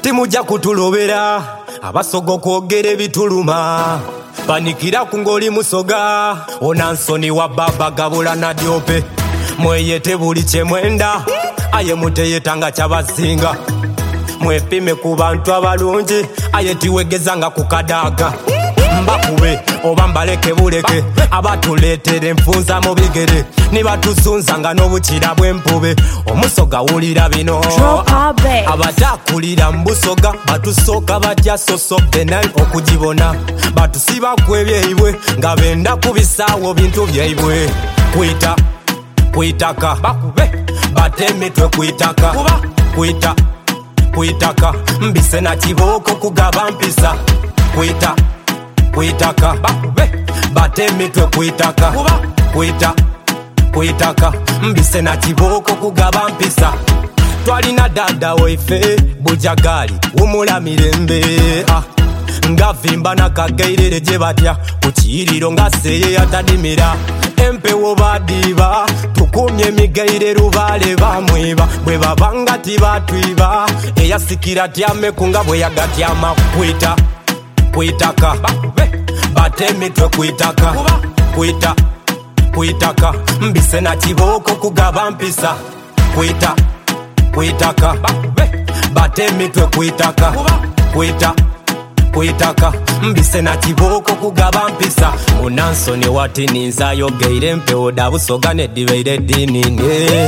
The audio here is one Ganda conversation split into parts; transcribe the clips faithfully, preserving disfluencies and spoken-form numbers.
timujja kutulobera abasogo kwogera bituluma panikira kungoli musoga onansoni wa baba gabula na diope mweyete buli kyemwenda aye muteyetanga kyabazinga mwepime ku bantu abalungi aye tiwegezanga ku kadaga mbakube oba mbaleke buleke abatuleetere enfunza mu bigere nibatusunzanga n'obukira bw'empube omusoga wulira bino abatakulira mbusoga batusooka batya soso benai okugibona batusiba ku ebyaibwe nga benda kubisaawo bintu byaibwe kwita kwitaka bakube batemitwe kwitaka kwita kwitaka mbise na kiboko kugaba mpisa kwita kwitaka bakube batemitwe kwitaka kwita kwitaka mbise na kiboko kugaba mpisa twalina dada waife bujagali umula mirembe ah. ngavimba nakageirere gye batya ku kiyiriro nga seye yatadimira empewo badiba tukumye emigaire rubale bamwiba bwe babanga tibatwiba eyasikira tyameku nga bwe yagatyama kwita kwitaka batemitwe kwitaka kwita kwitaka mbise na kiboko kugaba mpisa kwita kwitaka batemitwe kwitaka kwita kwitaka mbise na kiboko kugaba mpisa munansoni wati ninzayo geire mpewo dabusoga nedibeire dinine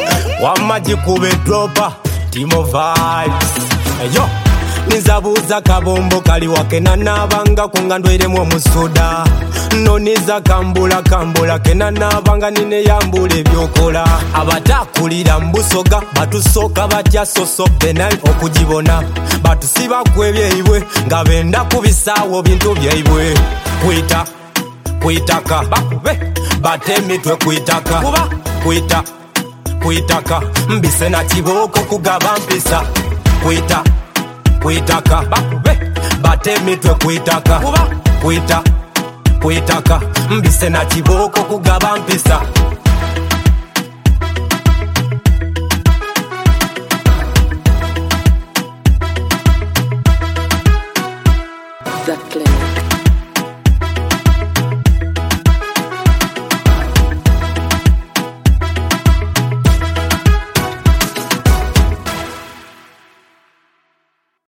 wamaji kube dropa Timo vibes yo nizabuza kabombo kali wakena nabanga kunga ndweremu omusuda noniza kambula kambula kena nabanga nine yambule byokola abatakulira mbusoga batusoka batya soso benai okugibona batusiba ku ebyaibwe nga benda kubisaawo bintu byaibwe kwita kwitaka bakube batemitwe kwitaka kwita kwitaka mbise na kiboko kugaba mpisa kwita kwitaka bakube batemitwe kwitaka kwita kwitaka mbise na kiboko kugaba mpisa Black